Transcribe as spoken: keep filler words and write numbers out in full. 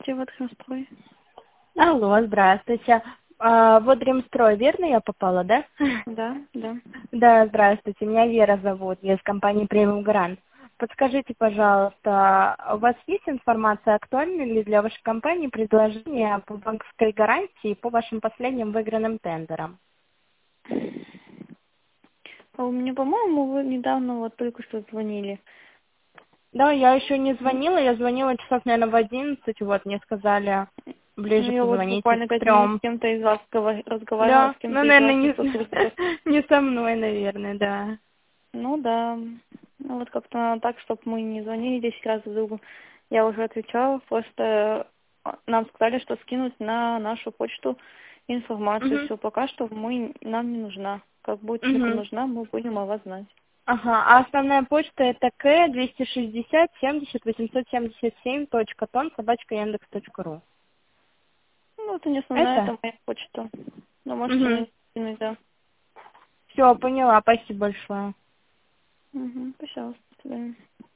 Здравствуйте, вот Ремстрой. Алло, здравствуйте. А, вот Ремстрой, верно я попала, да? Да, да. Да, здравствуйте. Меня Вера зовут, я из компании Премиум Гарант. Подскажите, пожалуйста, у вас есть информация, актуальны ли для вашей компании предложения по банковской гарантии по вашим последним выигранным тендерам? А у меня, по-моему, вы недавно вот только что звонили. Да, я еще не звонила, я звонила часов, наверное, в одиннадцать, вот, мне сказали Ну, ближе я вот позвоните буквально к пять минут с трем. кем-то из вас говор- разговаривала, Да, с ну, кем-то из наверное, ваших не, сотрудников. не со мной, наверное, да. Ну да. Ну вот как-то так, чтобы мы не звонили десять раз друг другу. Я уже отвечала, просто нам сказали, что скинуть на нашу почту информацию. Угу. Все, пока что мы нам не нужна. Как будет только Угу. нужна, мы будем о вас знать. Ага, а основная почта это к двести шестьдесят семьдесят восемьсот семьдесят семь точка тон собачка яндекс точка ру. Ну, это не основная, Это? это моя почта. Но можете Угу. мне скинуть, да. Все, поняла, спасибо большое. Угу, пожалуйста, до свидания.